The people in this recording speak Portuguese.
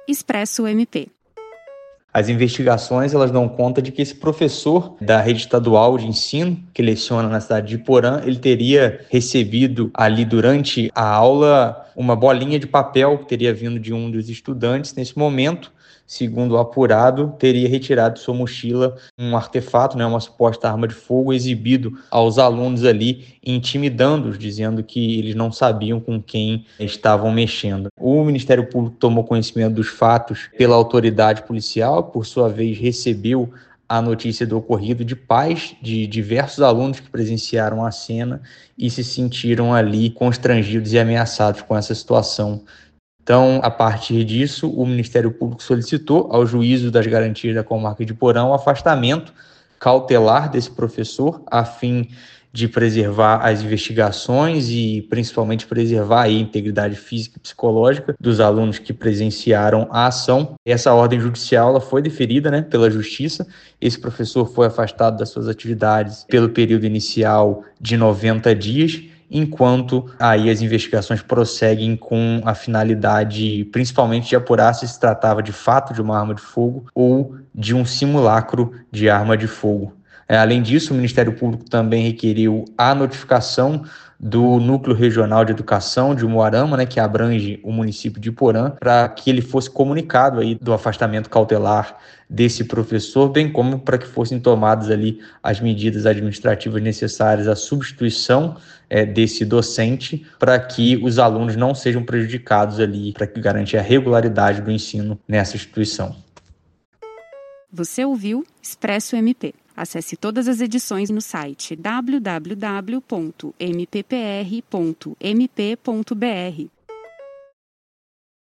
Expresso MP. As investigações elas dão conta de que esse professor da rede estadual de ensino, que leciona na cidade de Porã, ele teria recebido ali durante a aula uma bolinha de papel que teria vindo de um dos estudantes. Nesse momento, segundo o apurado, teria retirado de sua mochila um artefato, uma suposta arma de fogo, exibido aos alunos ali, intimidando-os, dizendo que eles não sabiam com quem estavam mexendo. O Ministério Público tomou conhecimento dos fatos pela autoridade policial, por sua vez recebeu a notícia do ocorrido de pais de diversos alunos que presenciaram a cena e se sentiram ali constrangidos e ameaçados com essa situação. Então, a partir disso, o Ministério Público solicitou ao Juízo das Garantias da Comarca de Porã o afastamento cautelar desse professor, a fim de preservar as investigações e principalmente preservar a integridade física e psicológica dos alunos que presenciaram a ação. Essa ordem judicial ela foi deferida, pela Justiça. Esse professor foi afastado das suas atividades pelo período inicial de 90 dias, enquanto aí as investigações prosseguem com a finalidade principalmente de apurar se tratava de fato de uma arma de fogo ou de um simulacro de arma de fogo. Além disso, o Ministério Público também requeriu a notificação do Núcleo Regional de Educação de Umuarama, que abrange o município de Porã, para que ele fosse comunicado aí do afastamento cautelar desse professor, bem como para que fossem tomadas ali as medidas administrativas necessárias à substituição desse docente, para que os alunos não sejam prejudicados ali, para garantir a regularidade do ensino nessa instituição. Você ouviu Expresso MP. Acesse todas as edições no site www.mppr.mp.br.